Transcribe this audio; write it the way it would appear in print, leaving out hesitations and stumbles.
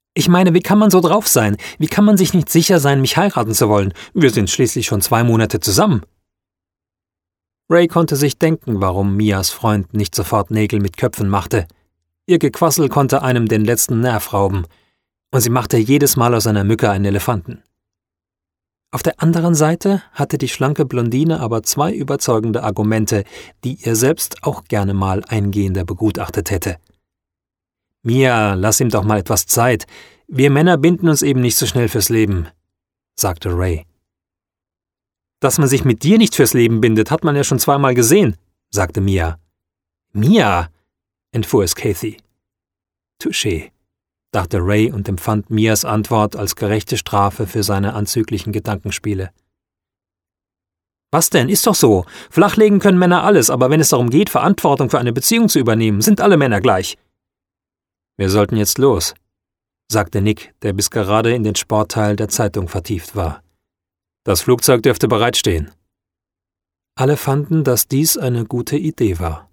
Ich meine, wie kann man so drauf sein? Wie kann man sich nicht sicher sein, mich heiraten zu wollen? Wir sind schließlich schon 2 Monate zusammen. Ray konnte sich denken, warum Mias Freund nicht sofort Nägel mit Köpfen machte. Ihr Gequassel konnte einem den letzten Nerv rauben, und sie machte jedes Mal aus einer Mücke einen Elefanten. Auf der anderen Seite hatte die schlanke Blondine aber 2 überzeugende Argumente, die ihr selbst auch gerne mal eingehender begutachtet hätte. »Mia, lass ihm doch mal etwas Zeit. Wir Männer binden uns eben nicht so schnell fürs Leben«, sagte Ray. »Dass man sich mit dir nicht fürs Leben bindet, hat man ja schon 2-mal gesehen«, sagte Mia. »Mia«, entfuhr es Kathy. »Touché«, dachte Ray und empfand Mias Antwort als gerechte Strafe für seine anzüglichen Gedankenspiele. »Was denn? Ist doch so. Flachlegen können Männer alles, aber wenn es darum geht, Verantwortung für eine Beziehung zu übernehmen, sind alle Männer gleich.« »Wir sollten jetzt los«, sagte Nick, der bis gerade in den Sportteil der Zeitung vertieft war. »Das Flugzeug dürfte bereitstehen.« Alle fanden, dass dies eine gute Idee war.